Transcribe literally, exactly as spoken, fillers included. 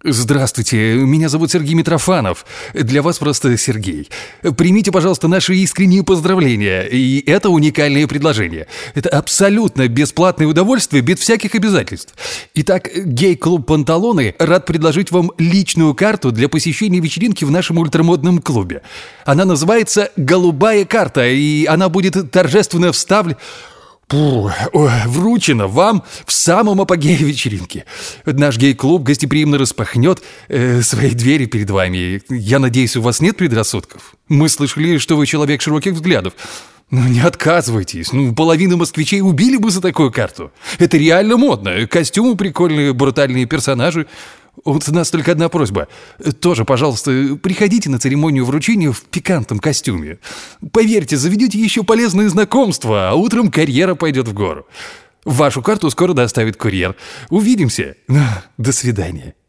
Здравствуйте, меня зовут Сергей Митрофанов. Для вас просто Сергей. Примите, пожалуйста, наши искренние поздравления. И это уникальное предложение. Это абсолютно бесплатное удовольствие, без всяких обязательств. Итак, гей-клуб «Панталоны» рад предложить вам личную карту для посещения вечеринки в нашем ультрамодном клубе. Она называется «Голубая карта», и она будет торжественно вставлена... вручено вам в самом апогее вечеринки. Наш гей-клуб гостеприимно распахнет э, свои двери перед вами. Я надеюсь, у вас нет предрассудков? Мы слышали, что вы человек широких взглядов. Ну, не отказывайтесь. Ну, половину москвичей убили бы за такую карту. Это реально модно. Костюмы прикольные, брутальные персонажи. Вот у нас только одна просьба. Тоже, пожалуйста, приходите на церемонию вручения в пикантном костюме. Поверьте, заведете еще полезные знакомства, а утром карьера пойдет в гору. Вашу карту скоро доставит курьер. Увидимся. До свидания.